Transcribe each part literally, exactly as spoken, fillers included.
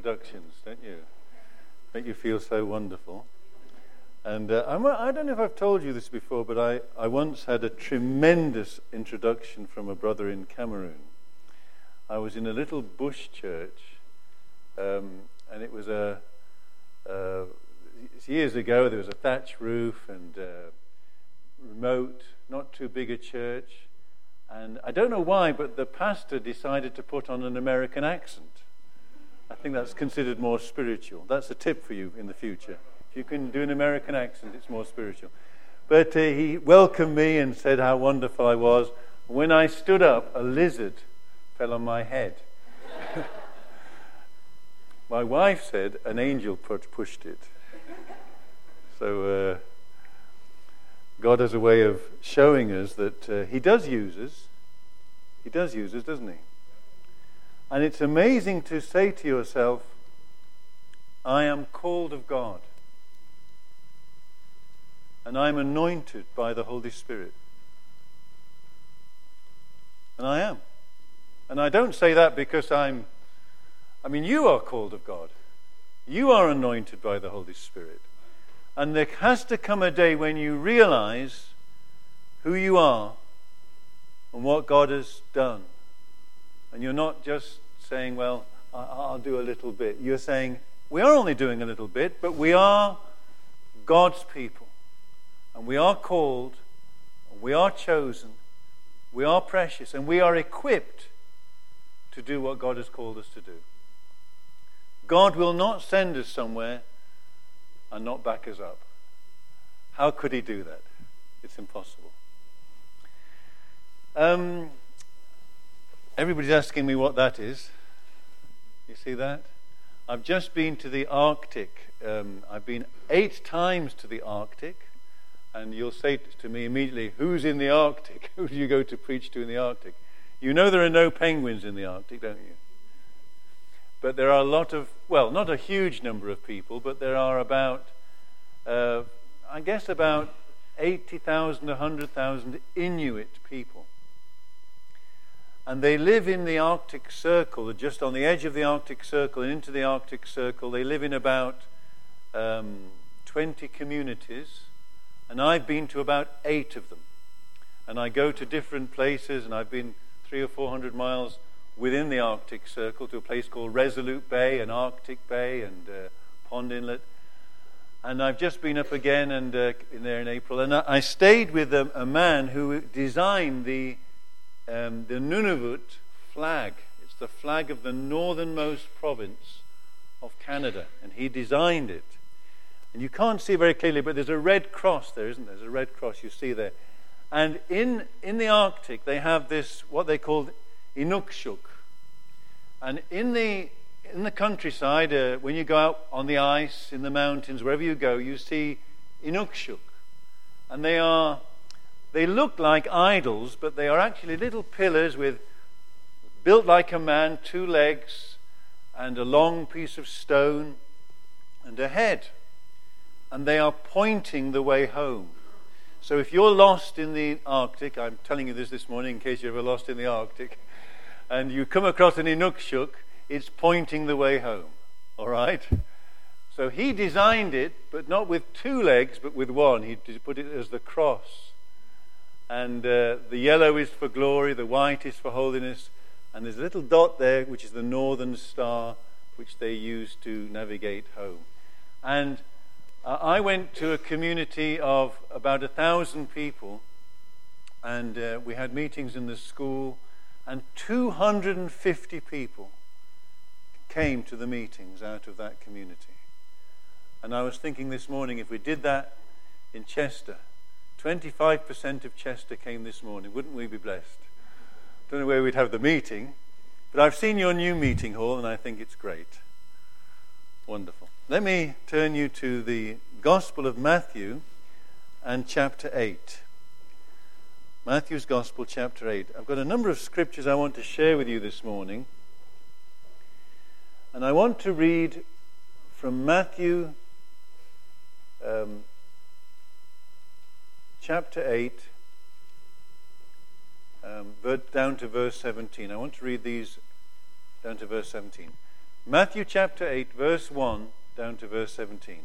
introductions, don't you? Make you feel so wonderful. And uh, I'm, I don't know if I've told you this before, but I, I once had a tremendous introduction from a brother in Cameroon. I was in a little bush church, um, and it was a, a years ago. There was a thatch roof and uh, remote, not too big a church. And I don't know why, but the pastor decided to put on an American accent. I think that's considered more spiritual. That's a tip for you in the future. If you can do an American accent, it's more spiritual. But uh, he welcomed me and said how wonderful I was. When I stood up, a lizard fell on my head. My wife said an angel put, pushed it. So uh, God has a way of showing us that uh, he does use us. He does use us, doesn't he? And it's amazing to say to yourself, I am called of God. And I'm anointed by the Holy Spirit. And I am. And I don't say that because I'm... I mean, you are called of God. You are anointed by the Holy Spirit. And there has to come a day when you realize who you are and what God has done. And you're not just saying, well, I'll do a little bit. You're saying, we are only doing a little bit, but we are God's people. And we are called, and we are chosen, we are precious, and we are equipped to do what God has called us to do. God will not send us somewhere and not back us up. How could he do that? It's impossible. Um, everybody's asking me what that is. You see that? I've just been to the Arctic. Um, I've been eight times to the Arctic. And you'll say to me immediately, who's in the Arctic? Who do you go to preach to in the Arctic? You know there are no penguins in the Arctic, don't you? But there are a lot of, well, not a huge number of people, but there are about, uh, I guess about eighty thousand, one hundred thousand Inuit people. And they live in the Arctic Circle, just on the edge of the Arctic Circle and into the Arctic Circle. They live in about um, twenty communities. And I've been to about eight of them. And I go to different places, and I've been three or four hundred miles within the Arctic Circle to a place called Resolute Bay and Arctic Bay and uh, Pond Inlet. And I've just been up again and uh, in there in April. And I, I stayed with a, a man who designed the um, the Nunavut flag. It's the flag of the northernmost province of Canada. And he designed it. And you can't see very clearly, but there's a red cross there, isn't there? There's a red cross you see there. And in in the Arctic, they have this, what they call Inukshuk. And in the in the countryside, uh, when you go out on the ice, in the mountains, wherever you go, you see Inukshuk. And they are, they look like idols, but they are actually little pillars with, built like a man, two legs, and a long piece of stone, and a head. And they are pointing the way home. So if you're lost in the Arctic, I'm telling you this this morning in case you're ever lost in the Arctic, and you come across an Inukshuk, it's pointing the way home. All right? So he designed it, but not with two legs, but with one. He put it as the cross. And uh, the yellow is for glory, the white is for holiness, and there's a little dot there, which is the northern star, which they use to navigate home. And I went to a community of about a thousand people, and uh, we had meetings in the school, and two hundred fifty people came to the meetings out of that community. And I was thinking this morning, if we did that in Chester, twenty-five percent of Chester came this morning. Wouldn't we be blessed? Don't know where we'd have the meeting, but I've seen your new meeting hall, and I think it's great. Wonderful. Let me turn you to the Gospel of Matthew and chapter eight. Matthew's Gospel, chapter eight. I've got a number of scriptures I want to share with you this morning. And I want to read from Matthew um, chapter eight, um, down to verse seventeen. I want to read these down to verse seventeen. Matthew chapter eight, verse one down to verse seventeen.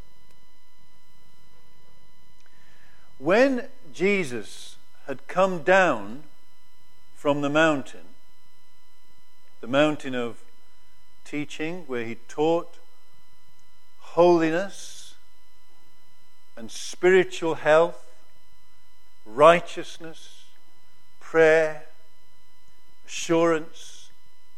When Jesus had come down from the mountain, the mountain of teaching, where he taught holiness and spiritual health, righteousness, prayer, assurance,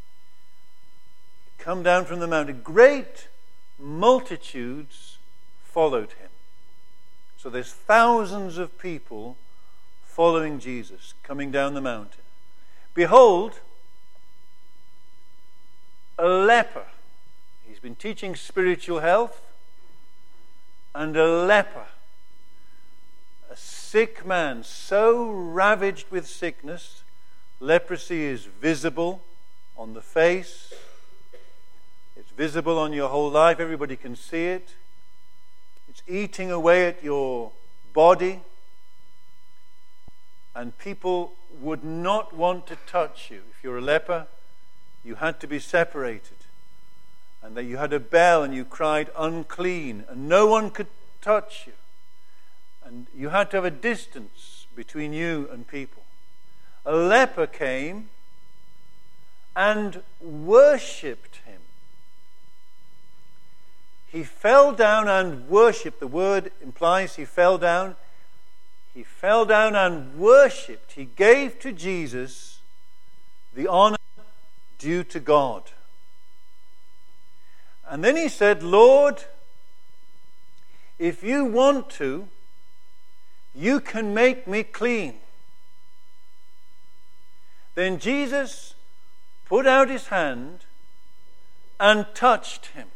he'd come down from the mountain. Great multitudes followed him. So there's thousands of people following Jesus, coming down the mountain. Behold, a leper. He's been teaching spiritual health, and a leper, a sick man, so ravaged with sickness, leprosy is visible on the face, it's visible on your whole life, everybody can see it. It's eating away at your body, and people would not want to touch you. If you're a leper, you had to be separated, and that you had a bell and you cried unclean, and no one could touch you, and you had to have a distance between you and people. A leper came and worshipped him. He fell down and worshipped. The word implies he fell down. He fell down and worshipped. He gave to Jesus the honor due to God. And then he said, Lord, if you want to, you can make me clean. Then Jesus put out his hand and touched him.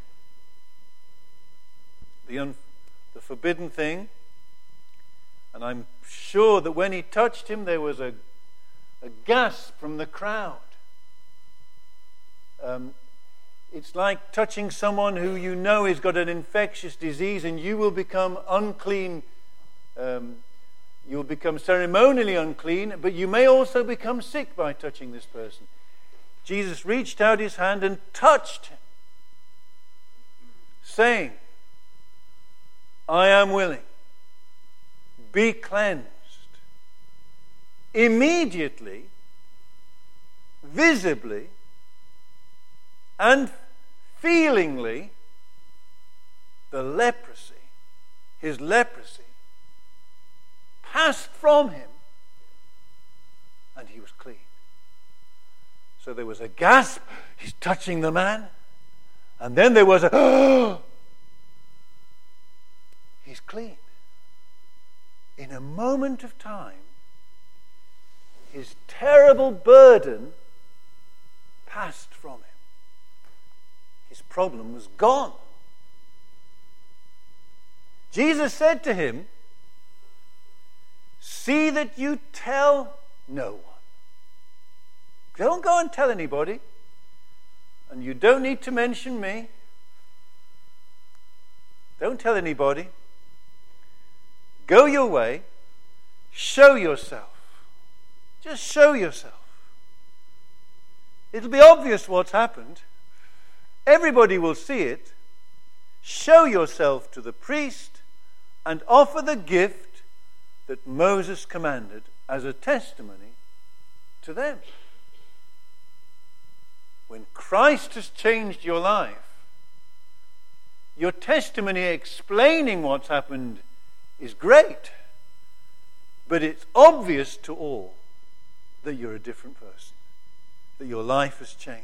The, un- the forbidden thing. And I'm sure that when he touched him, there was a, a gasp from the crowd. Um, it's like touching someone who you know has got an infectious disease, and you will become unclean. Um, you'll become ceremonially unclean, but you may also become sick by touching this person. Jesus reached out his hand and touched him, saying, I am willing. Be cleansed. Immediately, visibly, and feelingly, the leprosy, his leprosy, passed from him, and he was clean. So there was a gasp, he's touching the man, and then there was a, oh, he's clean. In a moment of time, his terrible burden passed from him. His problem was gone. Jesus said to him, see that you tell no one. Don't go and tell anybody, and you don't need to mention me. Don't tell anybody. Go your way. Show yourself. Just show yourself. It'll be obvious what's happened. Everybody will see it. Show yourself to the priest and offer the gift that Moses commanded as a testimony to them. When Christ has changed your life, your testimony explaining what's happened is great, but it's obvious to all that you're a different person, that your life has changed.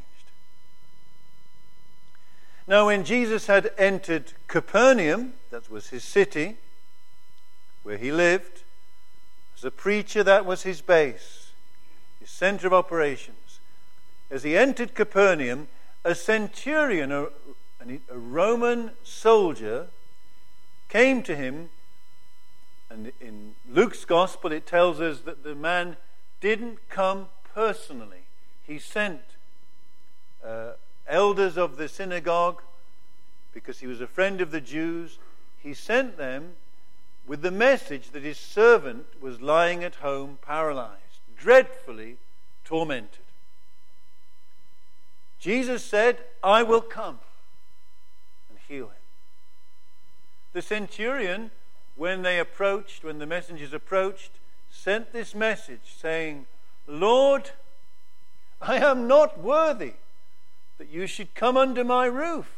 Now, when Jesus had entered Capernaum, that was his city, where he lived, as a preacher, that was his base, his center of operations. As he entered Capernaum, a centurion, a, a Roman soldier, came to him. And in Luke's gospel, it tells us that the man didn't come personally. He sent uh, elders of the synagogue, because he was a friend of the Jews. He sent them with the message that his servant was lying at home paralyzed, dreadfully tormented. Jesus said, I will come and heal him. The centurion, when they approached, when the messengers approached, sent this message saying, Lord, I am not worthy that you should come under my roof.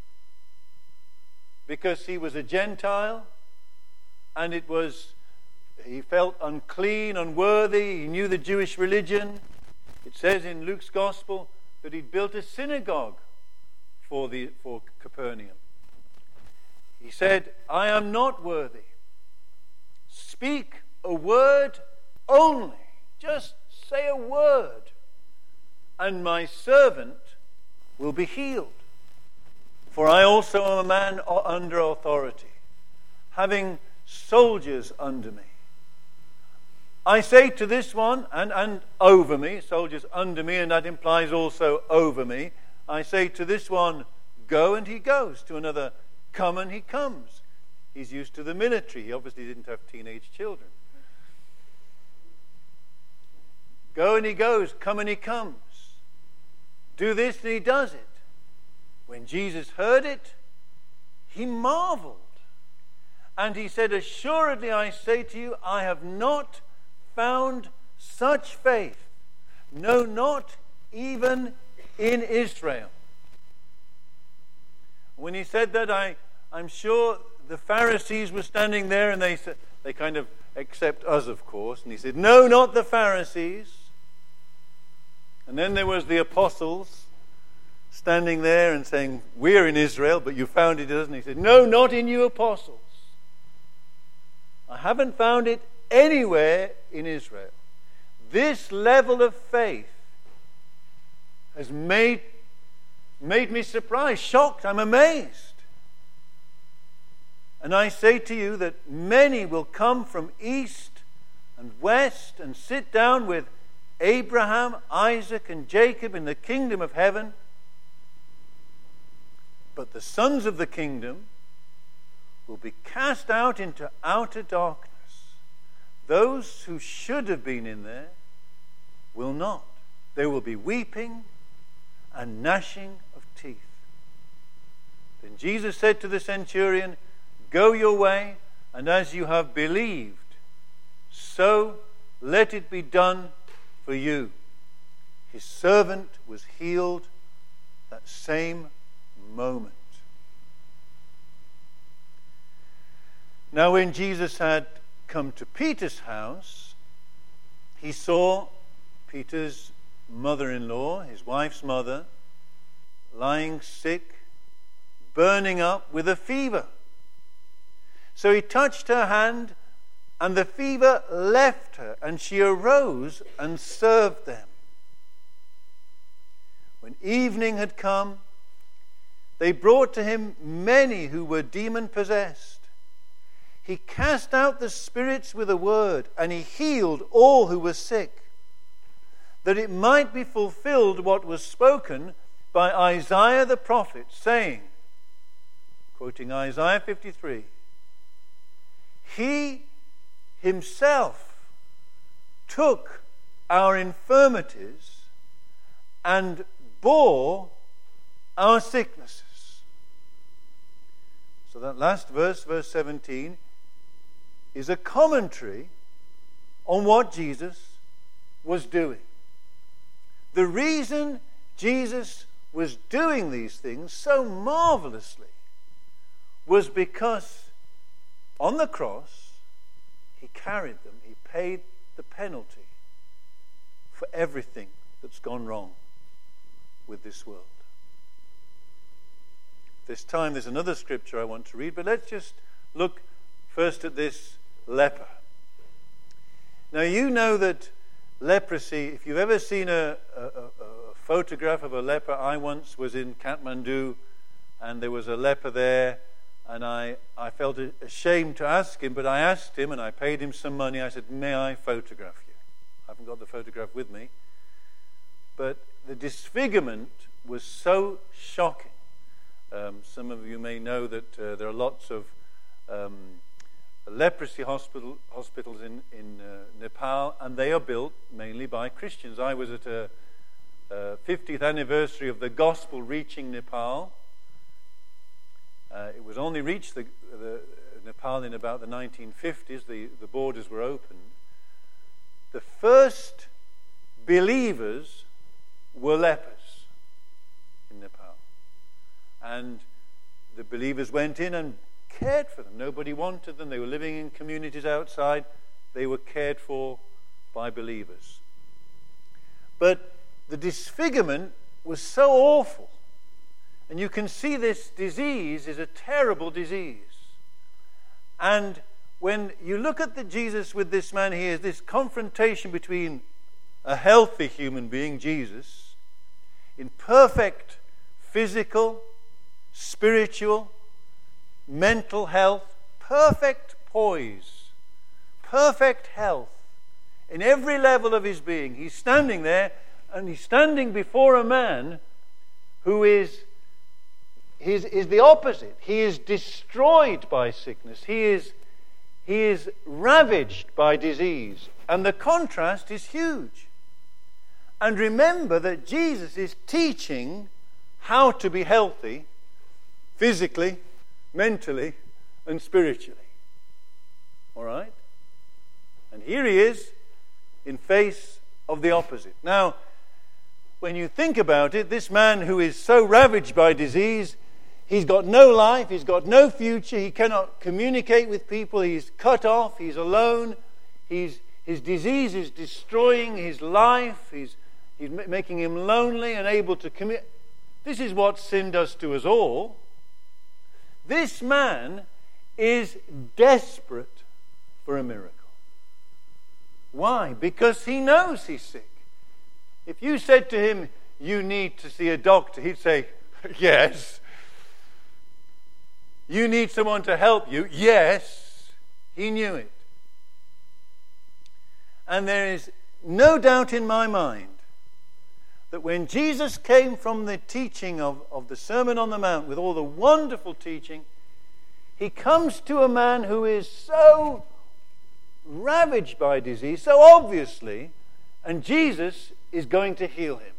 Because he was a Gentile, and it was, he felt unclean, unworthy, he knew the Jewish religion. It says in Luke's Gospel that he'd built a synagogue for, the, for Capernaum. He said, I am not worthy. Speak a word only. Just say a word, and my servant will be healed. For I also am a man under authority, having soldiers under me. I say to this one, and, and over me, soldiers under me, and that implies also over me. I say to this one, go, and he goes. To another, come, and he comes. He's used to the military. He obviously didn't have teenage children. Go, and he goes. Come, and he comes. Do this, and he does it. When Jesus heard it, he marveled. And he said, assuredly I say to you, I have not found such faith, no, not even in Israel. When he said that, I, I'm sure the Pharisees were standing there, and they said, they kind of accept us, of course. And he said, no, not the Pharisees. And then there was the apostles standing there and saying, we're in Israel, but you found it, doesn't he? He said, no, not in you apostles. I haven't found it anywhere in Israel. This level of faith has made, made me surprised, shocked. I'm amazed. And I say to you that many will come from east and west and sit down with Abraham, Isaac, and Jacob in the kingdom of heaven. But the sons of the kingdom will be cast out into outer darkness. Those who should have been in there will not. There will be weeping and gnashing of teeth. Then Jesus said to the centurion, go your way, and as you have believed, so let it be done for you. His servant was healed that same moment. Now when Jesus had come to Peter's house, he saw Peter's mother-in-law, his wife's mother, lying sick, burning up with a fever. So he touched her hand, and the fever left her, and she arose and served them. When evening had come, they brought to him many who were demon-possessed. He cast out the spirits with a word, and he healed all who were sick, that it might be fulfilled what was spoken by Isaiah the prophet, saying, quoting Isaiah fifty-three, he himself took our infirmities and bore our sicknesses. So that last verse, verse seventeen, is a commentary on what Jesus was doing. The reason Jesus was doing these things so marvelously was because on the cross he carried them, he paid the penalty for everything that's gone wrong with this world. This time there's another scripture I want to read, but let's just look first at this leper. Now you know that leprosy, if you've ever seen a, a, a, a photograph of a leper, I once was in Kathmandu and there was a leper there, and I, I felt ashamed to ask him, but I asked him and I paid him some money. I said, may I photograph you? I haven't got the photograph with me. But the disfigurement was so shocking. Um, some of you may know that uh, there are lots of um, leprosy hospital, hospitals in, in uh, Nepal, and they are built mainly by Christians. I was at a, uh, fiftieth anniversary of the gospel reaching Nepal. Uh, it was only reached the, the Nepal in about the nineteen fifties. The, the borders were opened. The first believers were lepers in Nepal. And the believers went in and cared for them. Nobody wanted them. They were living in communities outside. They were cared for by believers. But the disfigurement was so awful. And you can see this disease is a terrible disease. And when you look at the Jesus with this man here, this confrontation between a healthy human being, Jesus, in perfect physical, spiritual, mental health, perfect poise, perfect health, in every level of his being. He's standing there, and he's standing before a man who is, is, is the opposite. He is destroyed by sickness. He is, he is ravaged by disease. And the contrast is huge. And remember that Jesus is teaching how to be healthy physically, mentally, and spiritually. All right? And here he is in face of the opposite. Now, when you think about it, this man who is so ravaged by disease, he's got no life, he's got no future, he cannot communicate with people, he's cut off, he's alone, he's, his disease is destroying his life, he's, he's making him lonely, unable to commit. This is what sin does to us all. This man is desperate for a miracle. Why? Because he knows he's sick. If you said to him, you need to see a doctor, he'd say, yes. You need someone to help you? Yes. He knew it. And there is no doubt in my mind that when Jesus came from the teaching of, of the Sermon on the Mount with all the wonderful teaching, he comes to a man who is so ravaged by disease, so obviously, and Jesus is going to heal him.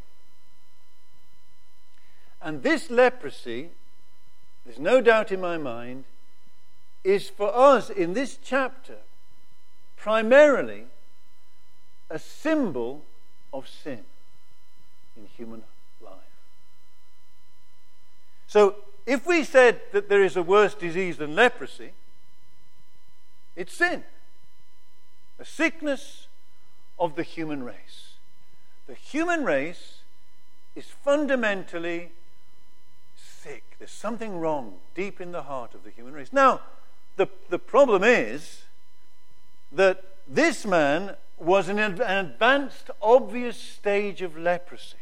And this leprosy, there's no doubt in my mind, is for us in this chapter primarily a symbol of sin in human life. So, if we said that there is a worse disease than leprosy, it's sin. A sickness of the human race. The human race is fundamentally sick. There's something wrong deep in the heart of the human race. Now, the, the problem is that this man was in an advanced, obvious stage of leprosy.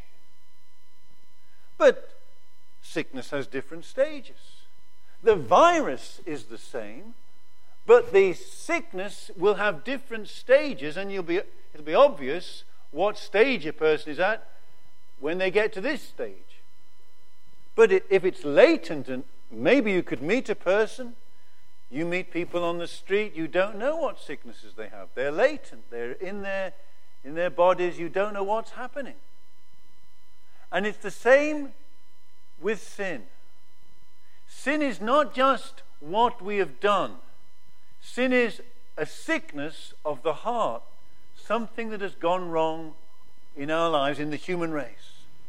But sickness has different stages. The virus is the same, but the sickness will have different stages, and you'll be, it'll be obvious what stage a person is at when they get to this stage. But it, if it's latent, and maybe you could meet a person, you meet people on the street, you don't know what sicknesses they have. They're latent. They're in their, in their bodies. You don't know what's happening. And it's the same with sin. Sin is not just what we have done. Sin is a sickness of the heart, something that has gone wrong in our lives, in the human race.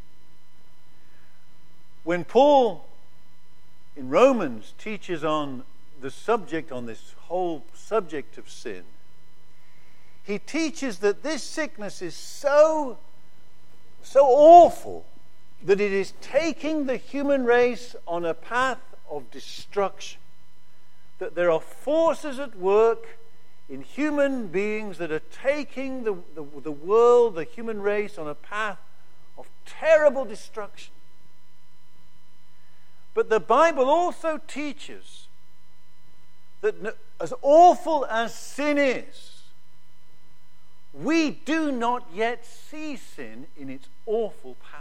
When Paul in Romans teaches on the subject, on this whole subject of sin, he teaches that this sickness is so, so awful that it is taking the human race on a path of destruction. That there are forces at work in human beings that are taking the, the, the world, the human race, on a path of terrible destruction. But the Bible also teaches that as awful as sin is, we do not yet see sin in its awful power.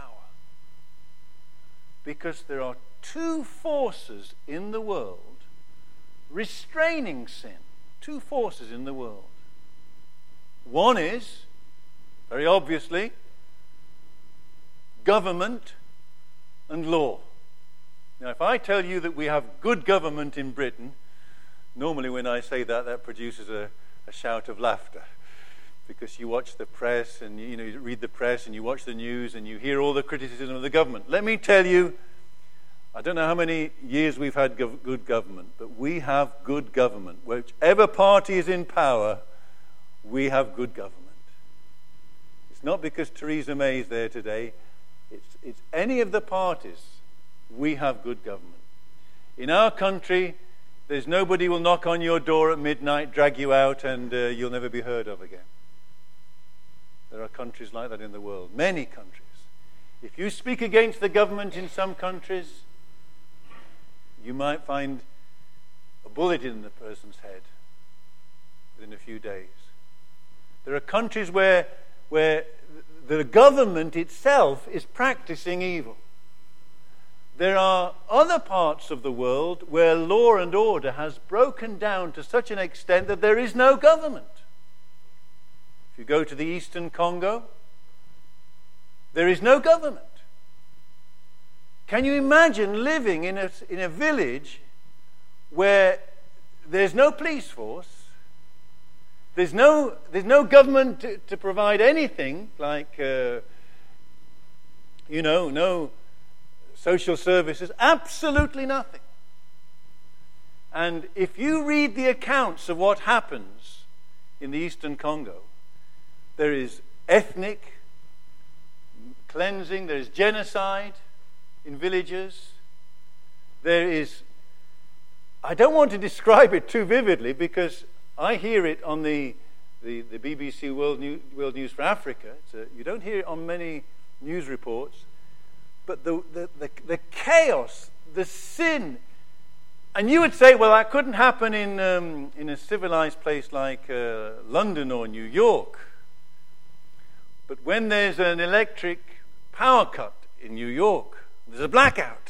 Because there are two forces in the world restraining sin. Two forces in the world. One is, very obviously, government and law. Now, if I tell you that we have good government in Britain, normally when I say that, that produces a, a shout of laughter, because you watch the press and you know you read the press and you watch the news and you hear all the criticism of the government. Let me tell you, I don't know how many years we've had gov- good government, but we have good government. Whichever party is in power, we have good government. It's not because Theresa May is there today. It's, it's any of the parties. We have good government. In our country, there's nobody will knock on your door at midnight, drag you out, and uh, you'll never be heard of again. There are countries like that in the world, many countries. If you speak against the government in some countries, you might find a bullet in the person's head within a few days. There are countries where, where the government itself is practicing evil. There are other parts of the world where law and order has broken down to such an extent that there is no government. If you go to the Eastern Congo, there is no government. Can you imagine living in a, in a village where there's no police force, there's no, there's no government to, to provide anything like, uh, you know, no social services, absolutely nothing. And if you read the accounts of what happens in the Eastern Congo, there is ethnic cleansing, there is genocide in villages. There is, I don't want to describe it too vividly because I hear it on the, the, the B B C World News, World News for Africa. It's a, you don't hear it on many news reports. But the, the, the, the chaos, the sin, and you would say, well, that couldn't happen in, um, in a civilized place like uh, London or New York. But when there's an electric power cut in New York, there's a blackout.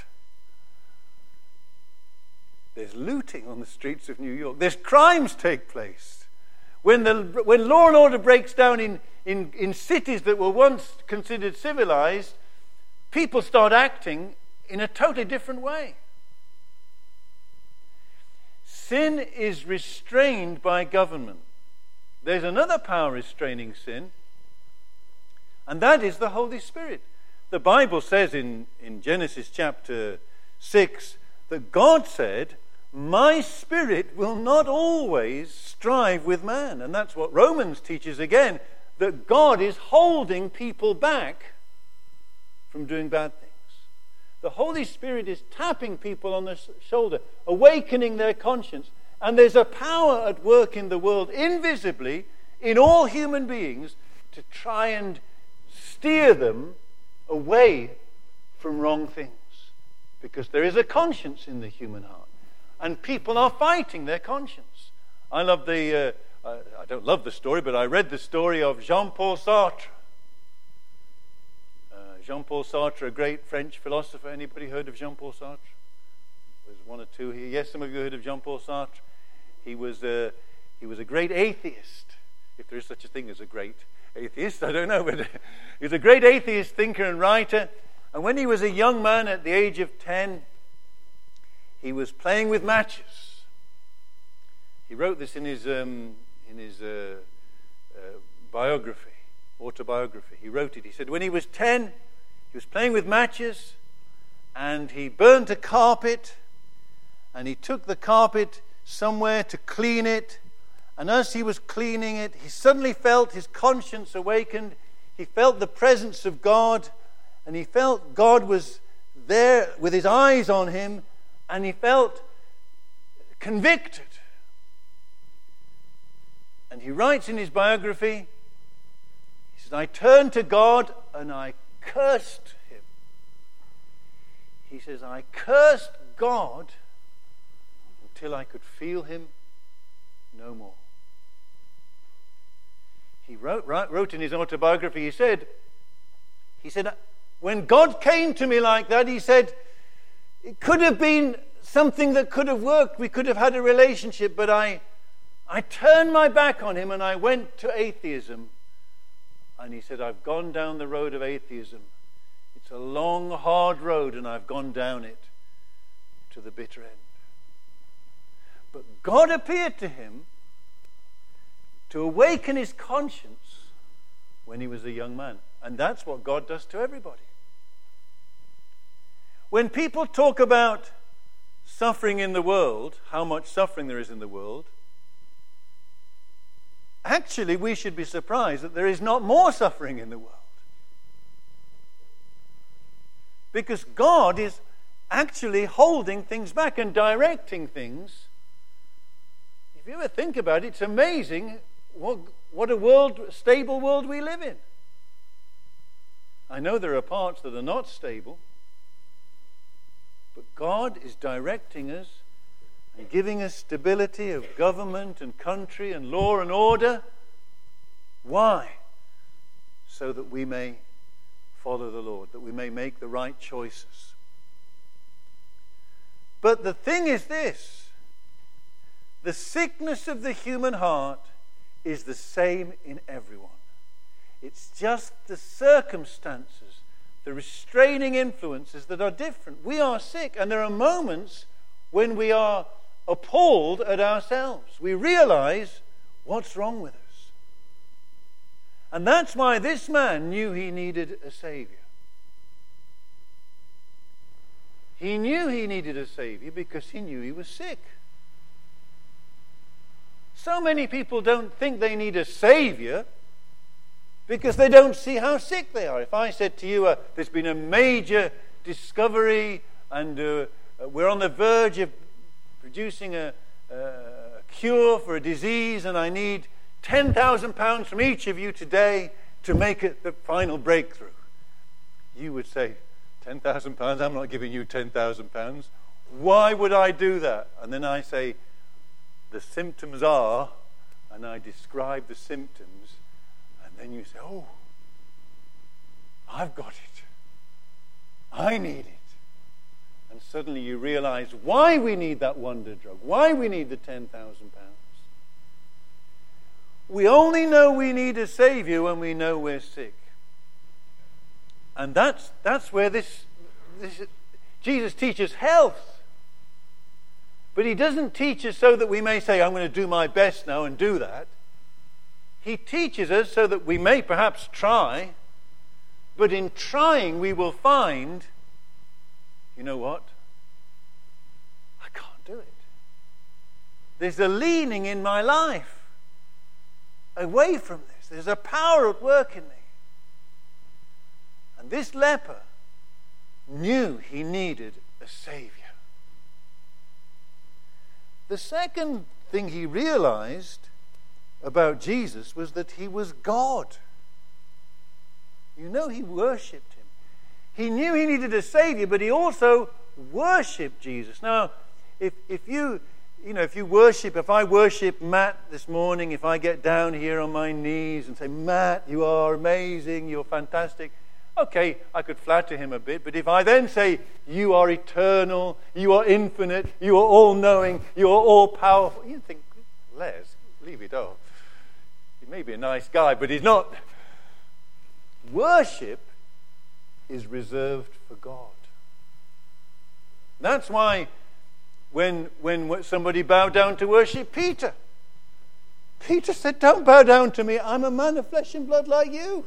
There's looting on the streets of New York. There's crimes take place. When, the, when law and order breaks down in, in, in cities that were once considered civilized, people start acting in a totally different way. Sin is restrained by government. There's another power restraining sin, and that is the Holy Spirit. The Bible says in, in Genesis chapter six that God said, "My spirit will not always strive with man." And that's what Romans teaches again, that God is holding people back from doing bad things. The Holy Spirit is tapping people on the shoulder, awakening their conscience. And there's a power at work in the world, invisibly, in all human beings, to try and steer them away from wrong things. Because there is a conscience in the human heart. And people are fighting their conscience. I love the, uh, I don't love the story, but I read the story of Jean-Paul Sartre. Jean-Paul Sartre, a great French philosopher. Anybody heard of Jean-Paul Sartre? There's one or two here. Yes, some of you heard of Jean-Paul Sartre. He was a, he was a great atheist, if there is such a thing as a great atheist. I don't know, but he was a great atheist thinker and writer. And when he was a young man at the age of ten, he was playing with matches. He wrote this in his um, in his uh, uh, biography, autobiography. He wrote it. He said when he was ten, he was playing with matches, and he burnt a carpet, and he took the carpet somewhere to clean it, and as he was cleaning it, he suddenly felt his conscience awakened. He felt the presence of God, and he felt God was there with his eyes on him, and he felt convicted. And he writes in his biography, he says, "I turned to God and I cursed him." He says, "I cursed God until I could feel him no more." He wrote, wrote in his autobiography, he said, he said, when God came to me like that, he said, it could have been something that could have worked. We could have had a relationship, but I, I turned my back on him and I went to atheism. And he said, I've gone down the road of atheism. It's a long, hard road, and I've gone down it to the bitter end. But God appeared to him to awaken his conscience when he was a young man. And that's what God does to everybody. When people talk about suffering in the world, how much suffering there is in the world, actually we should be surprised that there is not more suffering in the world. Because God is actually holding things back and directing things. If you ever think about it, it's amazing what, what a world, stable world we live in. I know there are parts that are not stable, but God is directing us and giving us stability of government and country and law and order. Why? So that we may follow the Lord, that we may make the right choices. But the thing is this: the sickness of the human heart is the same in everyone. It's just the circumstances, the restraining influences that are different. We are sick, and there are moments when we are appalled at ourselves. We realize what's wrong with us. And that's why this man knew he needed a Savior. He knew he needed a Savior because he knew he was sick. So many people don't think they need a Savior because they don't see how sick they are. If I said to you, uh, there's been a major discovery and uh, we're on the verge of producing a, a cure for a disease, and I need ten thousand pounds from each of you today to make it the final breakthrough, you would say, ten thousand pounds? I'm not giving you ten thousand pounds. Why would I do that? And then I say, the symptoms are, and I describe the symptoms, and then you say, oh, I've got it. I need it. And suddenly you realize why we need that wonder drug, why we need the ten thousand pounds. We only know we need a Savior when we know we're sick. And that's that's where this, this Jesus teaches health. But he doesn't teach us so that we may say, I'm going to do my best now and do that. He teaches us so that we may perhaps try, but in trying we will find, you know what? I can't do it. There's a leaning in my life away from this. There's a power at work in me. And this leper knew he needed a Savior. The second thing he realized about Jesus was that he was God. You know, he worshipped him. He knew he needed a Savior, but he also worshipped Jesus. Now, if if you you know, if you worship, if I worship Matt this morning, if I get down here on my knees and say, Matt, you are amazing, you're fantastic. Okay, I could flatter him a bit, but if I then say, you are eternal, you are infinite, you are all-knowing, you are all-powerful, you think, Les, leave it off. He may be a nice guy, but he's not. Worship is reserved for God. That's why when, when somebody bowed down to worship Peter, Peter said, don't bow down to me, I'm a man of flesh and blood like you.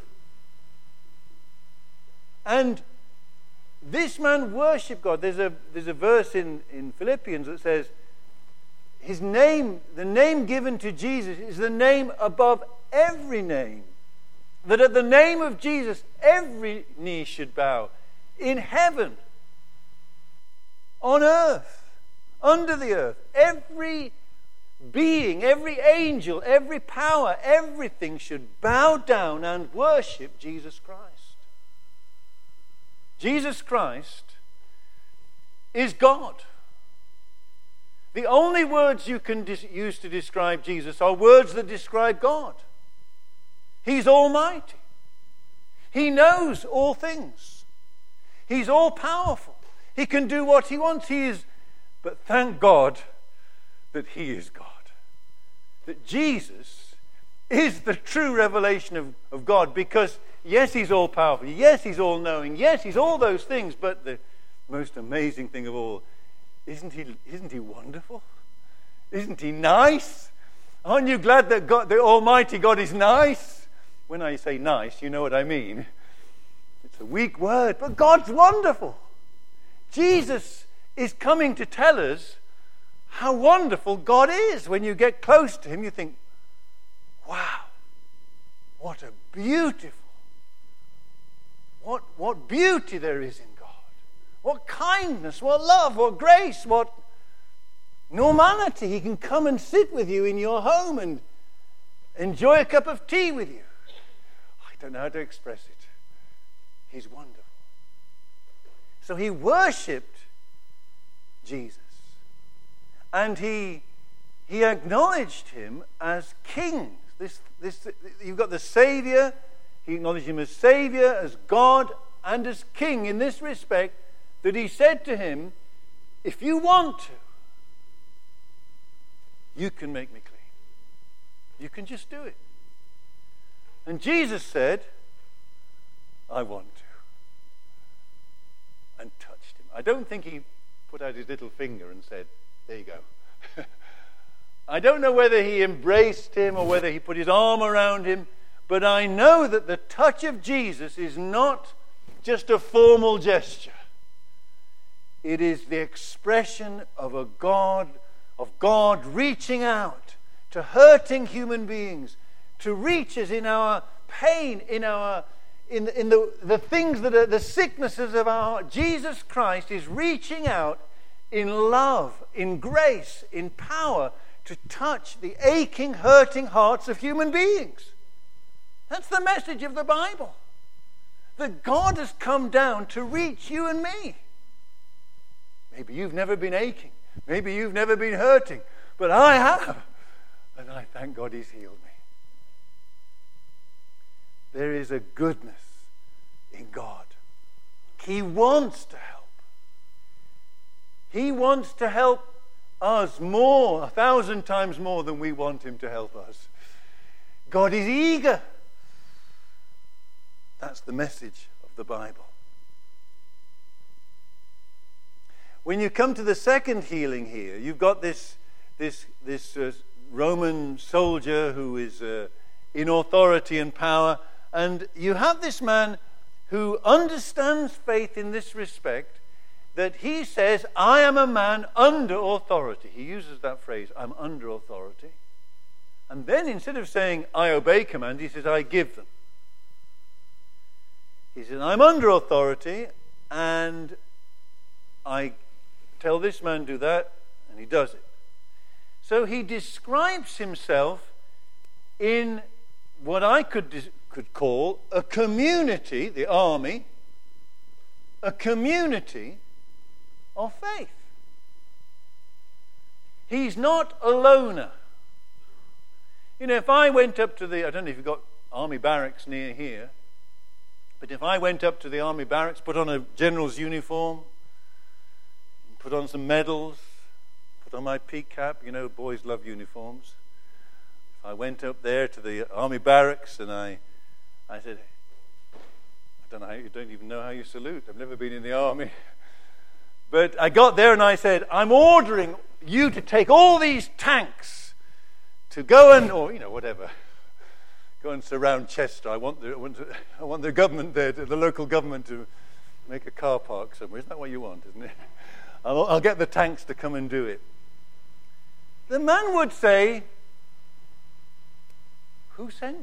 And this man worshipped God. There's a there's a verse in, in Philippians that says, his name, the name given to Jesus is the name above every name. That at the name of Jesus, every knee should bow. In heaven, on earth, under the earth. Every being, every angel, every power, everything should bow down and worship Jesus Christ. Jesus Christ is God. The only words you can dis- use to describe Jesus are words that describe God. He's almighty. He knows all things. He's all powerful. He can do what he wants. He is, but thank God that he is God. That Jesus is the true revelation of, of God, because Yes, he's all powerful. Yes, he's all knowing. Yes, he's all those things. But the most amazing thing of all, isn't he, isn't he wonderful? Isn't he nice? Aren't you glad that God, the Almighty God is nice? When I say nice, you know what I mean. It's a weak word, but God's wonderful. Jesus is coming to tell us how wonderful God is. When you get close to him, you think, wow, what a beautiful, what, what beauty there is in God. What kindness, what love, what grace, what normality. He can come and sit with you in your home and enjoy a cup of tea with you. I don't know how to express it. He's wonderful. So he worshipped Jesus. And he he acknowledged him as king. This, this, you've got the Savior. He acknowledged him as Savior, as God, and as King in this respect, that he said to him, if you want to, you can make me clean. You can just do it. And Jesus said, I want to. And touched him. I don't think he put out his little finger and said, there you go. I don't know whether he embraced him or whether he put his arm around him, but I know that the touch of Jesus is not just a formal gesture. It is the expression of a God, of God reaching out to hurting human beings, to reach us in our pain, in our in, in the, the things that are the sicknesses of our heart. Jesus Christ is reaching out in love, in grace, in power, to touch the aching, hurting hearts of human beings. That's the message of the Bible. That God has come down to reach you and me. Maybe you've never been aching. Maybe you've never been hurting. But I have. And I thank God he's healed me. There is a goodness in God. He wants to help. He wants to help us more, a thousand times more than we want him to help us. God is eager. That's the message of the Bible. When you come to the second healing here, you've got this this this uh, Roman soldier who is uh, in authority and power, and you have this man who understands faith in this respect, that he says, I am a man under authority. He uses that phrase, I'm under authority. And then instead of saying, I obey commands, he says, I give them. He says, I'm under authority, and I tell this man do that, and he does it. So he describes himself in what I could, could call a community, the army, a community of faith. He's not a loner. You know, if I went up to the, I don't know if you've got army barracks near here, but if I went up to the army barracks, put on a general's uniform, put on some medals, put on my peak cap, you know, boys love uniforms. If I went up there to the army barracks and I I said, I don't know how you don't even know how you salute. I've never been in the army. But I got there and I said, I'm ordering you to take all these tanks to go and, or, you know, whatever, go and surround Chester. I want the, I want, to, I want the government there, to, the local government to make a car park somewhere. Isn't that what you want, isn't it? I'll, I'll get the tanks to come and do it. The man would say, who sent you?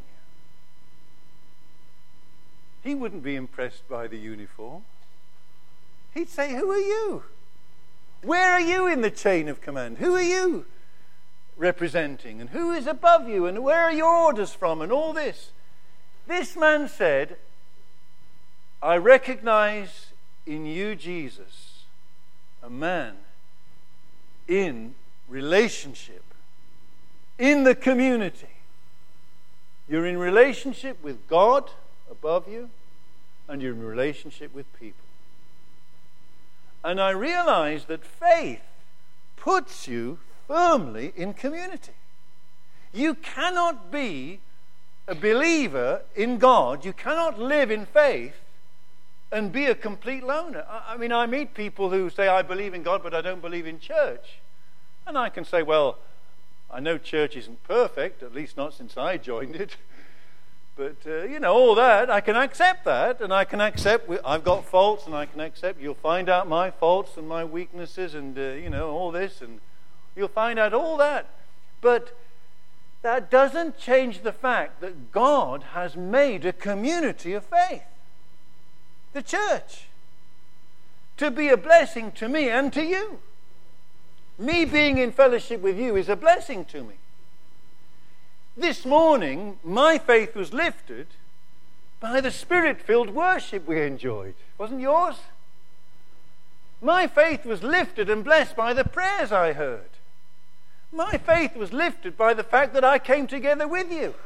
He wouldn't be impressed by the uniform. He'd say, who are you? Where are you in the chain of command? Who are you representing? And who is above you? And where are your orders from? And all this. This man said, I recognize in you, Jesus, a man in relationship, in the community. You're in relationship with God above you, and you're in relationship with people. And I realize that faith puts you firmly in community. You cannot be a believer in God, you cannot live in faith and be a complete loner. I mean, I meet people who say, I believe in God, but I don't believe in church. And I can say, well, I know church isn't perfect, at least not since I joined it. But, uh, you know, all that, I can accept that. And I can accept I've got faults, and I can accept you'll find out my faults and my weaknesses and, uh, you know, all this. And you'll find out all that. But that doesn't change the fact that God has made a community of faith. The church, to be a blessing to me and to you. Me being in fellowship with you is a blessing to me. This morning, my faith was lifted by the Spirit-filled worship we enjoyed. Wasn't yours? My faith was lifted and blessed by the prayers I heard. My faith was lifted by the fact that I came together with you.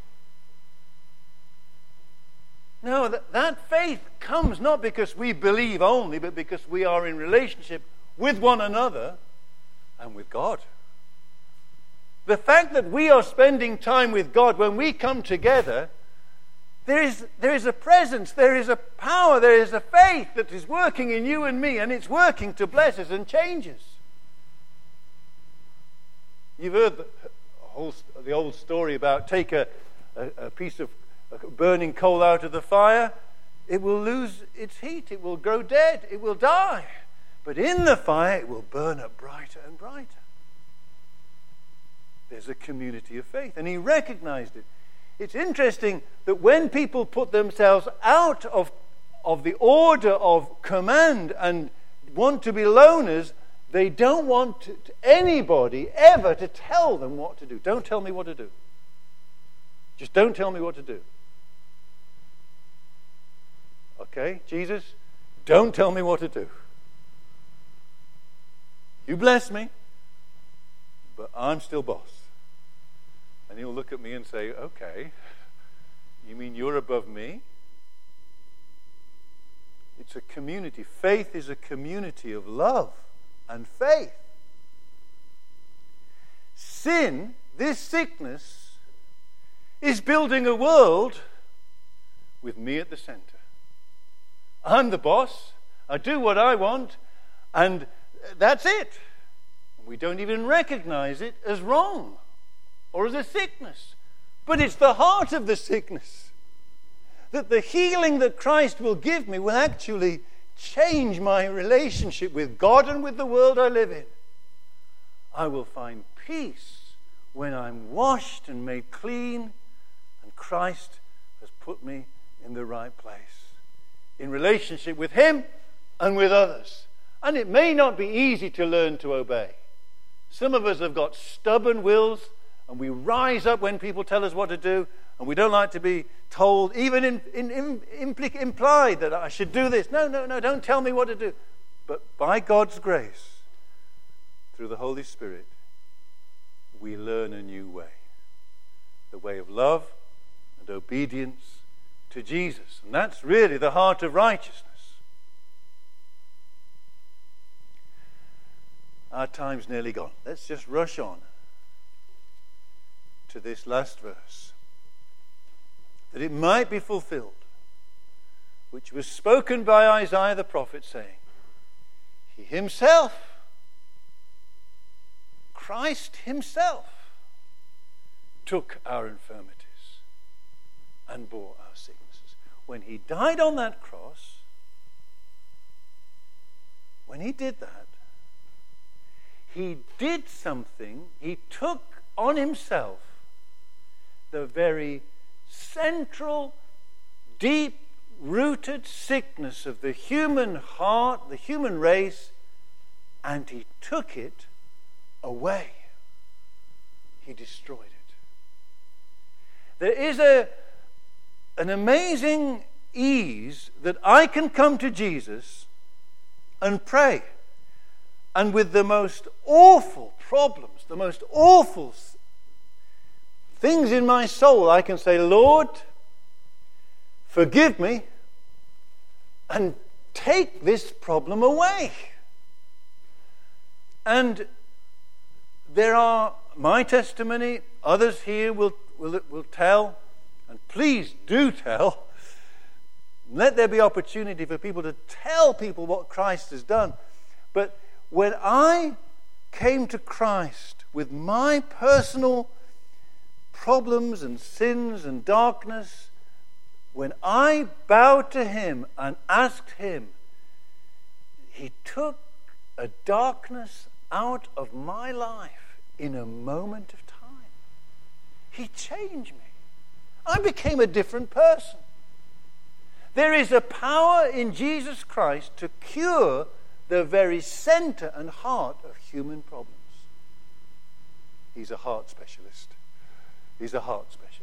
No, that, that faith comes not because we believe only, but because we are in relationship with one another and with God. The fact that we are spending time with God when we come together, there is, there is a presence, there is a power, there is a faith that is working in you and me, and it's working to bless us and change us. You've heard the, whole, the old story about take a, a, a piece of burning coal out of the fire, it will lose its heat, it will grow dead, it will die. But in the fire, it will burn up brighter and brighter. There's a community of faith, and he recognized it. It's interesting that when people put themselves out of, of the order of command and want to be loners, they don't want to, to anybody ever to tell them what to do. Don't tell me what to do. Just don't tell me what to do. Okay, Jesus, don't tell me what to do. You bless me, but I'm still boss. And he'll look at me and say, okay, you mean you're above me? It's a community. Faith is a community of love and faith. Sin, this sickness, is building a world with me at the center. I'm the boss. I do what I want, and that's it. We don't even recognize it as wrong or as a sickness. But it's the heart of the sickness. That the healing that Christ will give me will actually change my relationship with God and with the world I live in. I will find peace when I'm washed and made clean, and Christ has put me in the right place, in relationship with Him and with others. And it may not be easy to learn to obey. Some of us have got stubborn wills, and we rise up when people tell us what to do, and we don't like to be told, even in, in, in, impli- implied that I should do this. No, no, no, don't tell me what to do. But by God's grace, through the Holy Spirit, we learn a new way. The way of love and obedience to Jesus. And that's really the heart of righteousness. Our time's nearly gone. Let's just rush on to this last verse. That it might be fulfilled, which was spoken by Isaiah the prophet, saying, He Himself, Christ Himself, took our infirmities and bore our sicknesses. When He died on that cross, when He did that, He did something. He took on Himself the very central, deep-rooted sickness of the human heart, the human race, and He took it away. He destroyed it. There is a, an amazing ease that I can come to Jesus and pray, and with the most awful problems, the most awful things in my soul, I can say, Lord, forgive me and take this problem away. And there are, my testimony, others here will, will, will tell, And please do tell. Let there be opportunity for people to tell people what Christ has done. But when I came to Christ with my personal problems and sins and darkness, when I bowed to him and asked him, he took a darkness out of my life in a moment of time. He changed me. I became a different person. There is a power in Jesus Christ to cure the very center and heart of human problems. He's a heart specialist. He's a heart specialist.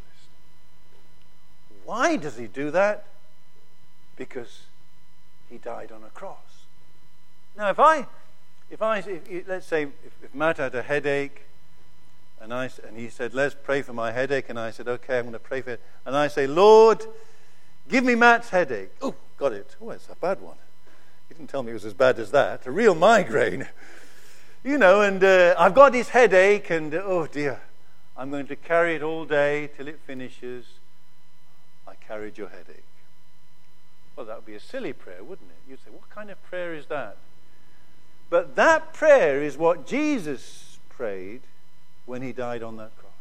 Why does he do that? Because he died on a cross. Now, if I, if I, if, let's say, if, if Matt had a headache, and I and he said, "Let's pray for my headache," and I said, "Okay, I'm going to pray for it," and I say, "Lord, give me Matt's headache." Oh, got it. Oh, it's a bad one. He didn't tell me it was as bad as that. A real migraine, you know. And uh, I've got his headache, and uh, oh dear, I'm going to carry it all day till it finishes. I carried your headache. Well, that would be a silly prayer, wouldn't it? You'd say, what kind of prayer is that? But that prayer is what Jesus prayed when he died on that cross.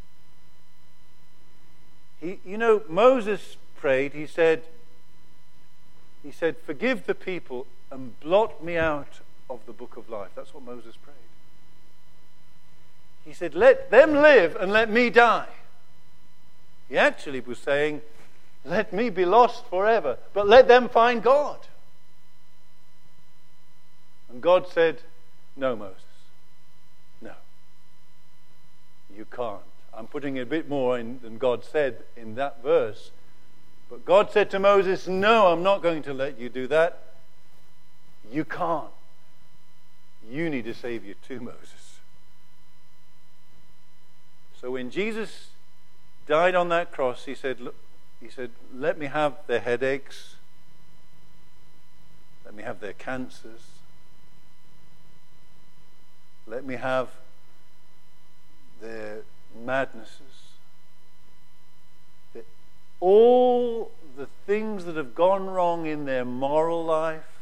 He, you know, Moses prayed, he said, he said, "Forgive the people and blot me out of the book of life." That's what Moses prayed. He said, "Let them live and let me die." He actually was saying, "Let me be lost forever, but let them find God." And God said, "No, Moses. No. You can't." I'm putting a bit more in than God said in that verse. But God said to Moses, "No, I'm not going to let you do that. You can't. You need a Savior too, Moses." So when Jesus died on that cross, he said, look, he said, "Let me have their headaches. Let me have their cancers. Let me have their madnesses. The, all the things that have gone wrong in their moral life,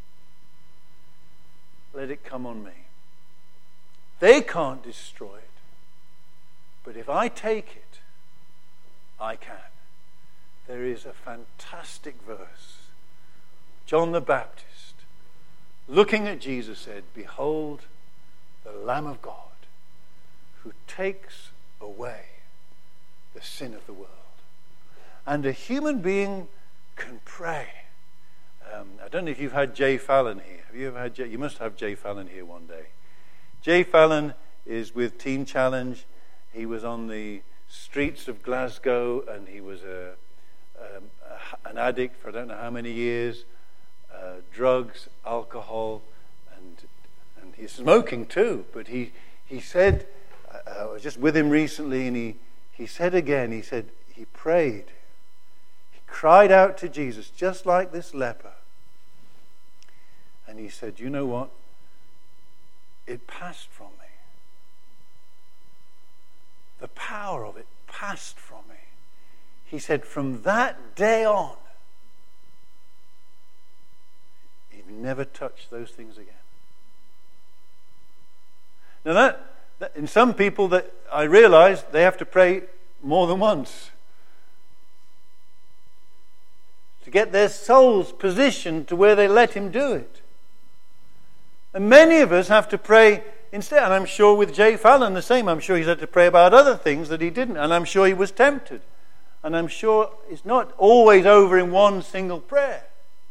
let it come on me. They can't destroy it. But if I take it, I can." There is a fantastic verse. John the Baptist, looking at Jesus, said, "Behold, the Lamb of God, who takes away the sin of the world." And a human being can pray. Um, I don't know if you've had Jay Fallon here. Have you ever had Jay? You must have Jay Fallon here one day. Jay Fallon is with Teen Challenge. He was on the streets of Glasgow, and he was a, um, a, an addict for I don't know how many years. Uh, drugs, alcohol, and and he's smoking too. But he he said, I was just with him recently, and he he said again. He said he prayed. He cried out to Jesus, just like this leper. And he said, "You know what? It passed from me. The power of it passed from me." He said, "From that day on, he never touched those things again." Now that, that in some people that I realize they have to pray more than once to get their souls positioned to where they let him do it. And many of us have to pray instead. And I'm sure with Jay Fallon the same. I'm sure he's had to pray about other things that he didn't. And I'm sure he was tempted. And I'm sure it's not always over in one single prayer.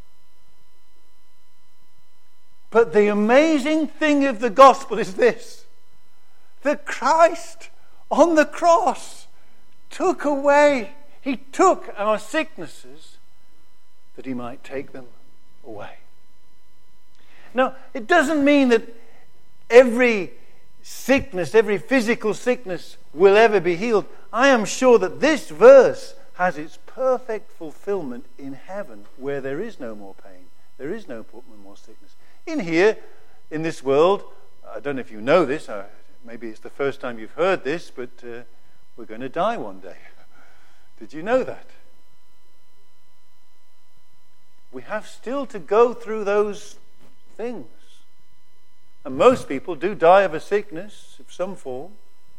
But the amazing thing of the gospel is this: that Christ on the cross took away, he took our sicknesses that he might take them away. Now, it doesn't mean that every sickness, every physical sickness will ever be healed. I am sure that this verse has its perfect fulfillment in heaven, where there is no more pain, there is no more sickness. In here, in this world, I don't know if you know this, maybe it's the first time you've heard this, but uh, we're going to die one day. Did you know that? We have still to go through those things. And most people do die of a sickness of some form.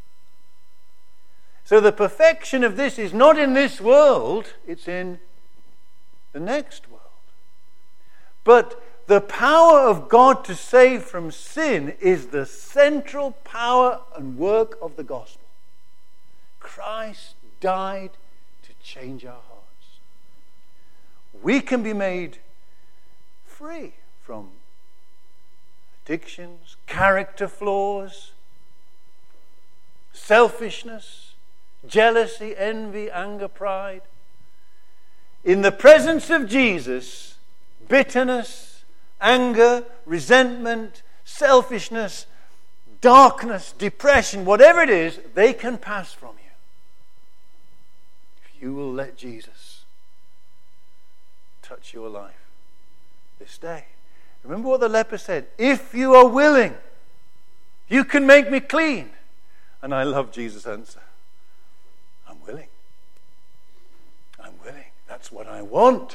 So the perfection of this is not in this world, it's in the next world. But the power of God to save from sin is the central power and work of the gospel. Christ died to change our hearts. We can be made free from addictions, character flaws, selfishness, jealousy, envy, anger, pride. In the presence of Jesus, bitterness, anger, resentment, selfishness, darkness, depression, whatever it is, they can pass from you. If you will let Jesus touch your life this day. Remember what the leper said, if you are willing, you can make me clean. And I love Jesus' answer. I'm willing. I'm willing. That's what I want.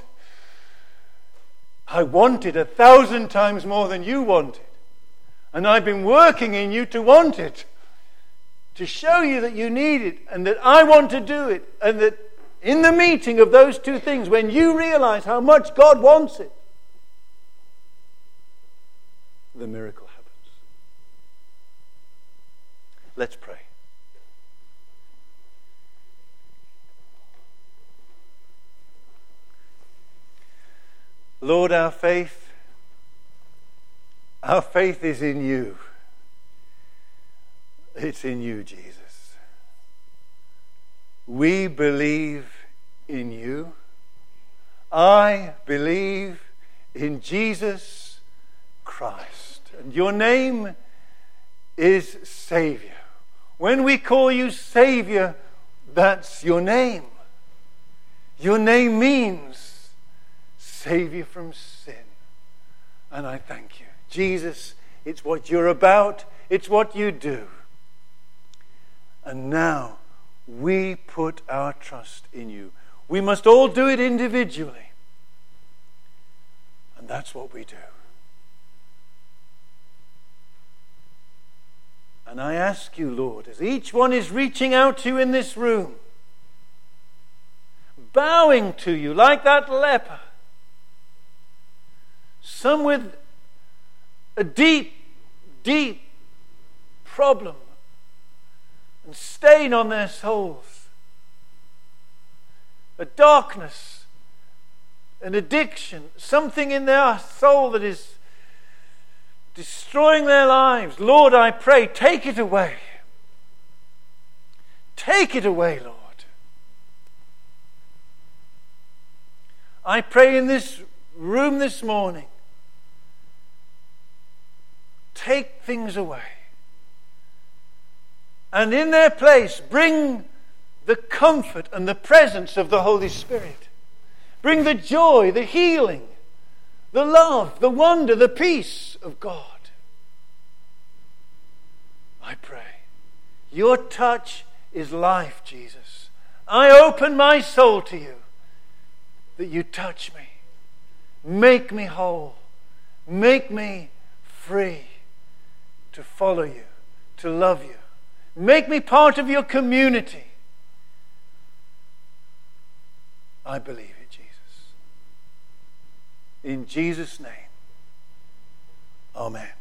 I want it a thousand times more than you want it. And I've been working in you to want it. To show you that you need it and that I want to do it. And that in the meeting of those two things, when you realize how much God wants it, the miracle happens. Let's pray. Lord, our faith, our faith is in you. It's in you, Jesus. We believe in you. I believe in Jesus Christ. And your name is Savior. When we call you Savior, that's your name. Your name means Savior from sin. And I thank you. Jesus, it's what you're about. It's what you do. And now we put our trust in you. We must all do it individually. And that's what we do. And I ask you, Lord, as each one is reaching out to you in this room, bowing to you like that leper, some with a deep, deep problem and stain on their souls, a darkness, an addiction, something in their soul that is destroying their lives. Lord, I pray, take it away. Take it away, Lord. I pray in this room this morning, take things away. And in their place, bring the comfort and the presence of the Holy Spirit. Bring the joy, the healing, the love, the wonder, the peace of God. I pray. Your touch is life, Jesus. I open my soul to you, that you touch me. Make me whole. Make me free to follow you, to love you. Make me part of your community. I believe it, Jesus. In Jesus' name, amen.